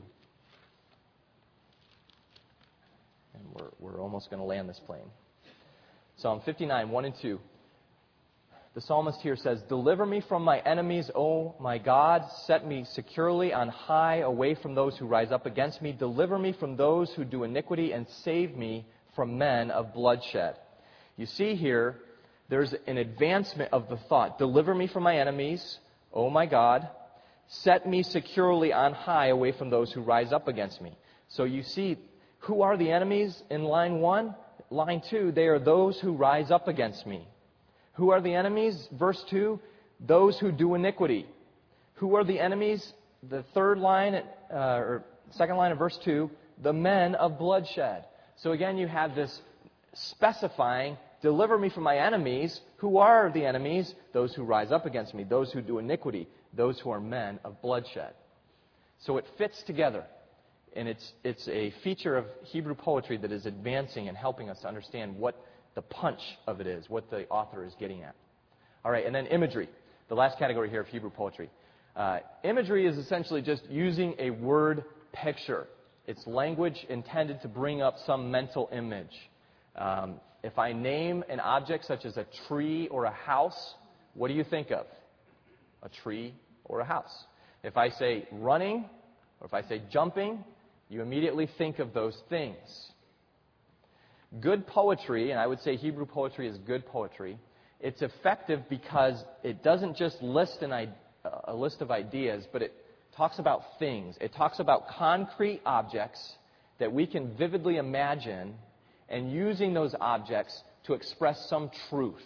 And we're almost going to land this plane. Psalm 59, 1 and 2. The psalmist here says, deliver me from my enemies, O my God. Set me securely on high, away from those who rise up against me. Deliver me from those who do iniquity, and save me from men of bloodshed. You see here, there's an advancement of the thought. Deliver me from my enemies, O my God. Set me securely on high, away from those who rise up against me. So you see, who are the enemies in line 1? Line 2, they are those who rise up against me. Who are the enemies? Verse 2, those who do iniquity. Who are the enemies? The third line, or second line of verse 2, the men of bloodshed. So again, you have this specifying, deliver me from my enemies. Who are the enemies? Those who rise up against me, those who do iniquity, those who are men of bloodshed. So it fits together. And it's a feature of Hebrew poetry that is advancing and helping us to understand what the punch of it is, what the author is getting at. All right, and then imagery, the last category here of Hebrew poetry. Imagery is essentially just using a word picture. It's language intended to bring up some mental image. If I name an object such as a tree or a house, what do you think of? A tree or a house. If I say running, or if I say jumping, you immediately think of those things. Good poetry, and I would say Hebrew poetry is good poetry, it's effective because it doesn't just list a list of ideas, but it talks about things. It talks about concrete objects that we can vividly imagine and using those objects to express some truth.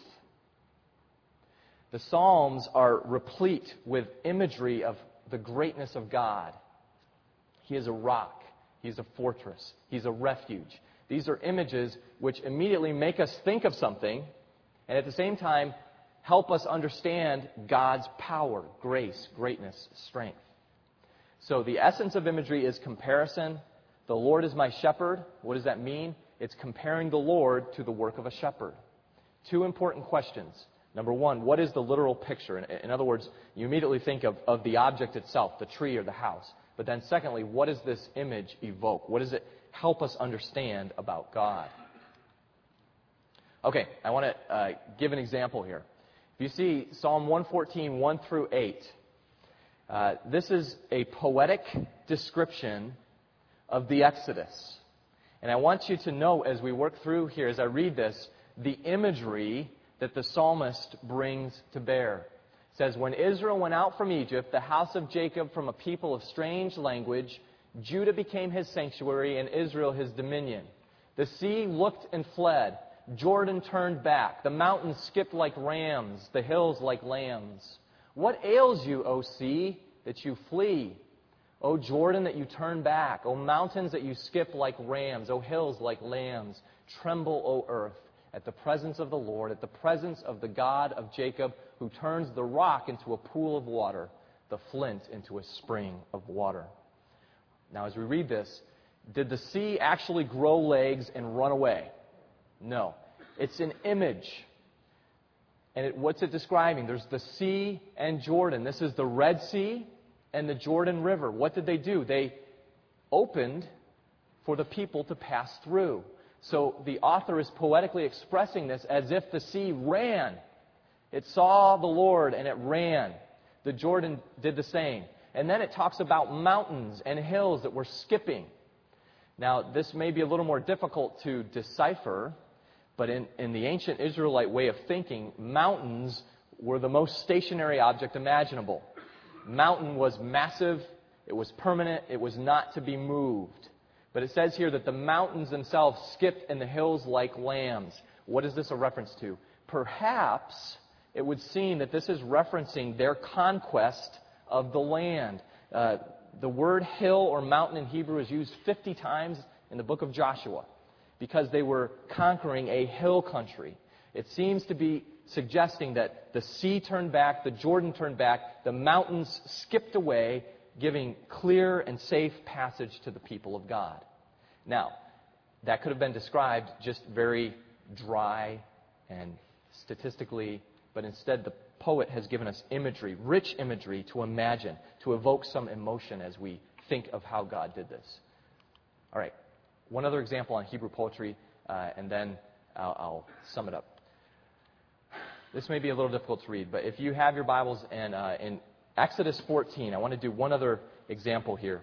The Psalms are replete with imagery of the greatness of God. He is a rock. He's a fortress. He's a refuge. These are images which immediately make us think of something and at the same time help us understand God's power, grace, greatness, strength. So the essence of imagery is comparison. The Lord is my shepherd. What does that mean? It's comparing the Lord to the work of a shepherd. Two important questions. Number one, what is the literal picture? In other words, you immediately think of the object itself, the tree or the house. But then secondly, what does this image evoke? What does it help us understand about God? Okay, I want to give an example here. If you see Psalm 114, 1 through 8, this is a poetic description of the Exodus. And I want you to know as we work through here, as I read this, the imagery that the psalmist brings to bear. It says, when Israel went out from Egypt, the house of Jacob from a people of strange language, Judah became his sanctuary and Israel his dominion. The sea looked and fled. Jordan turned back. The mountains skipped like rams, the hills like lambs. What ails you, O sea, that you flee? O Jordan, that you turn back. O mountains, that you skip like rams. O hills like lambs. Tremble, O earth, at the presence of the Lord, at the presence of the God of Jacob, who turns the rock into a pool of water, the flint into a spring of water. Now, as we read this, did the sea actually grow legs and run away? No. It's an image. And what's it describing? There's the sea and Jordan. This is the Red Sea and the Jordan River. What did they do? They opened for the people to pass through. So the author is poetically expressing this as if the sea ran. It saw the Lord and it ran. The Jordan did the same. And then it talks about mountains and hills that were skipping. Now, this may be a little more difficult to decipher, but in the ancient Israelite way of thinking, mountains were the most stationary object imaginable. Mountain was massive, it was permanent, it was not to be moved. But it says here that the mountains themselves skipped and the hills like lambs. What is this a reference to? Perhaps it would seem that this is referencing their conquest of the land. The word hill or mountain in Hebrew is used 50 times in the book of Joshua because they were conquering a hill country. It seems to be suggesting that the sea turned back, the Jordan turned back, the mountains skipped away, giving clear and safe passage to the people of God. Now, that could have been described just very dry and statistically, but instead the poet has given us imagery, rich imagery to imagine, to evoke some emotion as we think of how God did this. All right, one other example on Hebrew poetry, and then I'll sum it up. This may be a little difficult to read, but if you have your Bibles and in Exodus 14, I want to do one other example here.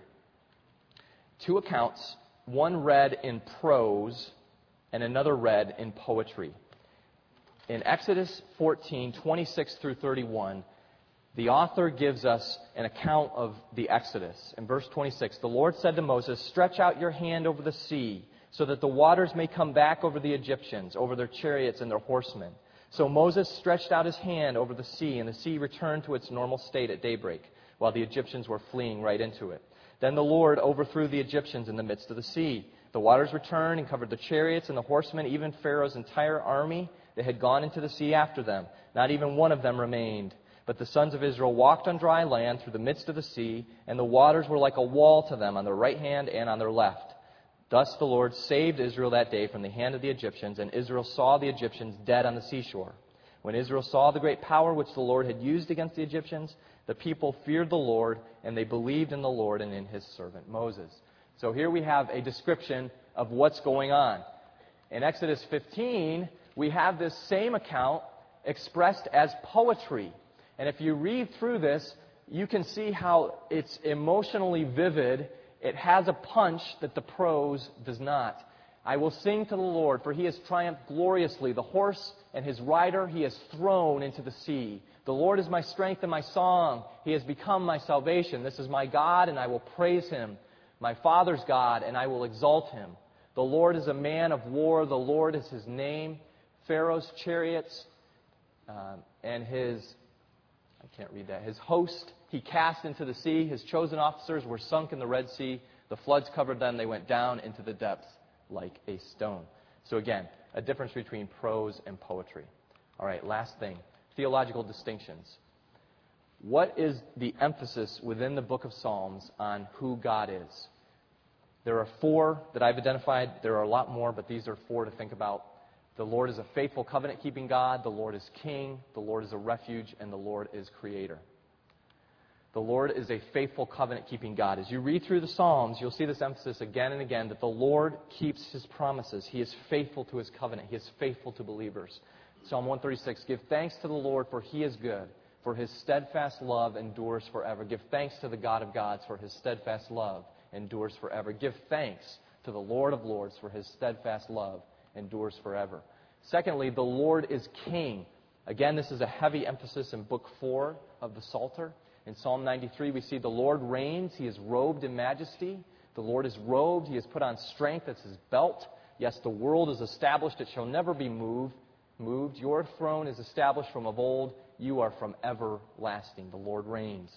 Two accounts, one read in prose and another read in poetry. In Exodus 14, 26 through 31, the author gives us an account of the Exodus. In verse 26, the Lord said to Moses, "Stretch out your hand over the sea, so that the waters may come back over the Egyptians, over their chariots and their horsemen." So Moses stretched out his hand over the sea, and the sea returned to its normal state at daybreak, while the Egyptians were fleeing right into it. Then the Lord overthrew the Egyptians in the midst of the sea. The waters returned and covered the chariots and the horsemen, even Pharaoh's entire army that had gone into the sea after them. Not even one of them remained. But the sons of Israel walked on dry land through the midst of the sea, and the waters were like a wall to them on their right hand and on their left. Thus the Lord saved Israel that day from the hand of the Egyptians, and Israel saw the Egyptians dead on the seashore. When Israel saw the great power which the Lord had used against the Egyptians, the people feared the Lord, and they believed in the Lord and in his servant Moses. So here we have a description of what's going on. In Exodus 15, we have this same account expressed as poetry. And if you read through this, you can see how it's emotionally vivid. It has a punch that the prose does not. I will sing to the Lord, for he has triumphed gloriously. The horse and his rider he has thrown into the sea. The Lord is my strength and my song. He has become my salvation. This is my God, and I will praise him. My father's God, and I will exalt him. The Lord is a man of war. The Lord is his name. Pharaoh's chariots and his host he cast into the sea. His chosen officers were sunk in the Red Sea. The floods covered them. They went down into the depths like a stone. So again, a difference between prose and poetry. All right, last thing, theological distinctions. What is the emphasis within the book of Psalms on who God is? There are 4 that I've identified. There are a lot more, but these are 4 to think about. The Lord is a faithful covenant-keeping God. The Lord is king. The Lord is a refuge. And the Lord is creator. The Lord is a faithful covenant-keeping God. As you read through the Psalms, you'll see this emphasis again and again that the Lord keeps his promises. He is faithful to his covenant. He is faithful to believers. Psalm 136, give thanks to the Lord, for he is good, for his steadfast love endures forever. Give thanks to the God of gods, for his steadfast love endures forever. Give thanks to the Lord of lords, for his steadfast love endures forever. Secondly, the Lord is king. Again, this is a heavy emphasis in Book 4 of the Psalter. In Psalm 93, we see the Lord reigns. He is robed in majesty. The Lord is robed. He has put on strength. That's his belt. Yes, the world is established. It shall never be moved. Your throne is established from of old. You are from everlasting. The Lord reigns.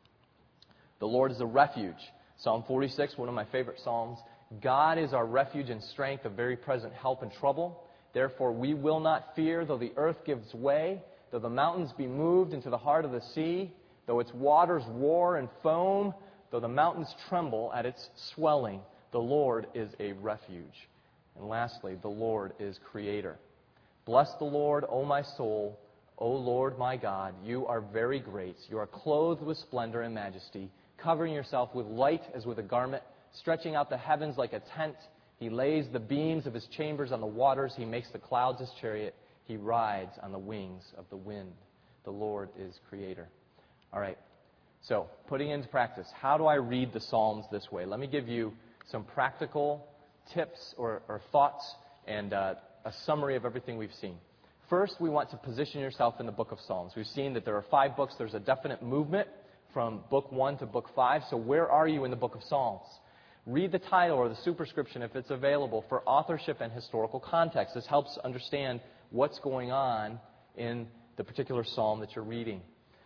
The Lord is a refuge. Psalm 46, one of my favorite psalms. God is our refuge and strength, a very present help in trouble. Therefore we will not fear, though the earth gives way, though the mountains be moved into the heart of the sea, though its waters roar and foam, though the mountains tremble at its swelling. The Lord is a refuge. And lastly, the Lord is creator. Bless the Lord, O my soul. O Lord my God, you are very great. You are clothed with splendor and majesty, covering yourself with light as with a garment, stretching out the heavens like a tent. He lays the beams of his chambers on the waters. He makes the clouds his chariot. He rides on the wings of the wind. The Lord is creator. All right, so putting into practice, how do I read the Psalms this way? Let me give you some practical tips or thoughts and a summary of everything we've seen. First, we want to position yourself in the book of Psalms. We've seen that there are 5 books. There's a definite movement from book 1 to book 5. So where are you in the book of Psalms? Read the title or the superscription if it's available for authorship and historical context. This helps understand what's going on in the particular psalm that you're reading.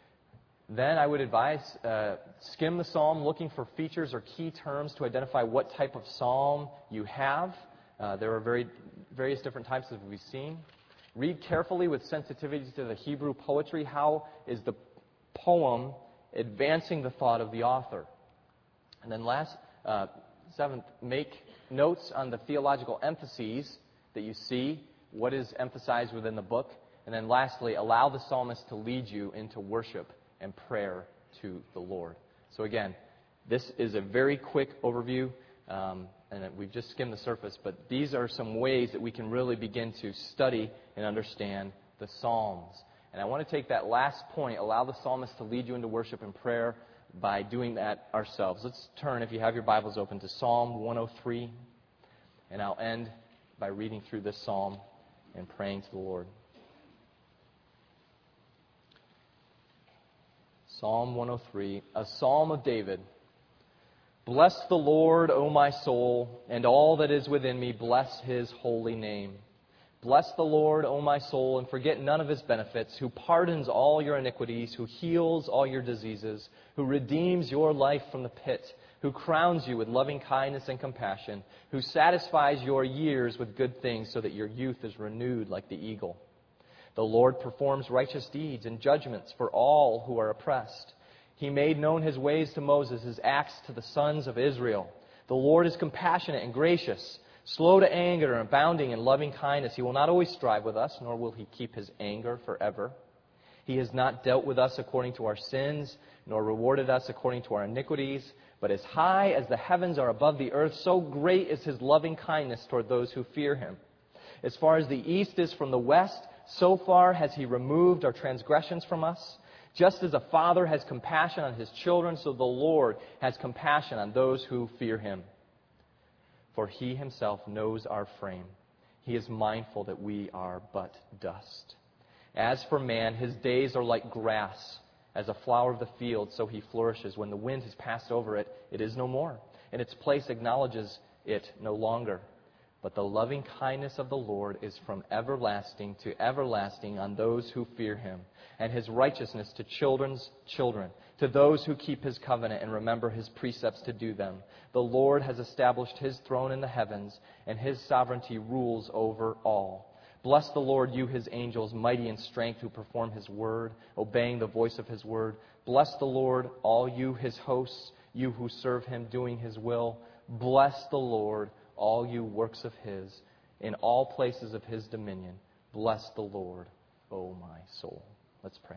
Then I would advise skim the psalm looking for features or key terms to identify what type of psalm you have. There are various different types as we've seen. Read carefully with sensitivity to the Hebrew poetry. How is the poem advancing the thought of the author? And then seventh, make notes on the theological emphases that you see, what is emphasized within the book. And then lastly, allow the psalmist to lead you into worship and prayer to the Lord. So again, this is a very quick overview, and we've just skimmed the surface, but these are some ways that we can really begin to study and understand the Psalms. And I want to take that last point, allow the psalmist to lead you into worship and prayer, by doing that ourselves. Let's turn, if you have your Bibles open, to Psalm 103, and I'll end by reading through this psalm and praying to the Lord. Psalm 103, a psalm of David. Bless the Lord, O my soul, and all that is within me, bless his holy name. Bless the Lord, O my soul, and forget none of his benefits, who pardons all your iniquities, who heals all your diseases, who redeems your life from the pit, who crowns you with loving kindness and compassion, who satisfies your years with good things so that your youth is renewed like the eagle. The Lord performs righteous deeds and judgments for all who are oppressed. He made known His ways to Moses, His acts to the sons of Israel. The Lord is compassionate and gracious, slow to anger and abounding in loving kindness. He will not always strive with us, nor will He keep His anger forever. He has not dealt with us according to our sins, nor rewarded us according to our iniquities. But as high as the heavens are above the earth, so great is His loving kindness toward those who fear Him. As far as the east is from the west, so far has He removed our transgressions from us. Just as a father has compassion on his children, so the Lord has compassion on those who fear Him. For He Himself knows our frame. He is mindful that we are but dust. As for man, his days are like grass. As a flower of the field, so he flourishes. When the wind has passed over it, it is no more, and its place acknowledges it no longer. But the loving kindness of the Lord is from everlasting to everlasting on those who fear Him, and His righteousness to children's children, to those who keep His covenant and remember His precepts to do them. The Lord has established His throne in the heavens, and His sovereignty rules over all. Bless the Lord, you His angels, mighty in strength, who perform His word, obeying the voice of His word. Bless the Lord, all you His hosts, you who serve Him, doing His will. Bless the Lord, all you works of His, in all places of His dominion. Bless the Lord, O my soul. Let's pray.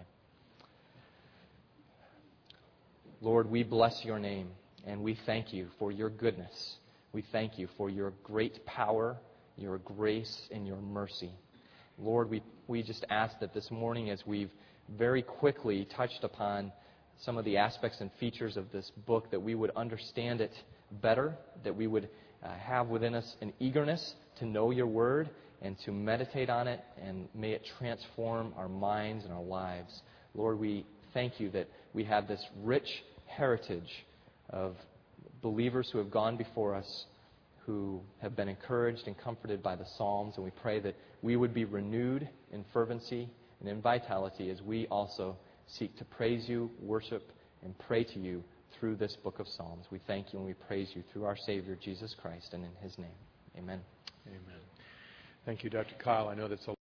Lord, we bless your name, and we thank you for your goodness. We thank you for your great power, your grace, and your mercy. Lord, we just ask that this morning, as we've very quickly touched upon some of the aspects and features of this book, that we would understand it better, that we would have within us an eagerness to know your word and to meditate on it, and may it transform our minds and our lives. Lord, we thank you that we have this rich heritage of believers who have gone before us, who have been encouraged and comforted by the Psalms, and we pray that we would be renewed in fervency and in vitality as we also seek to praise you, worship, and pray to you through this book of Psalms. We thank you and we praise you through our Savior, Jesus Christ, and in His name. Amen. Amen. Thank you, Dr. Kyle. I know that's a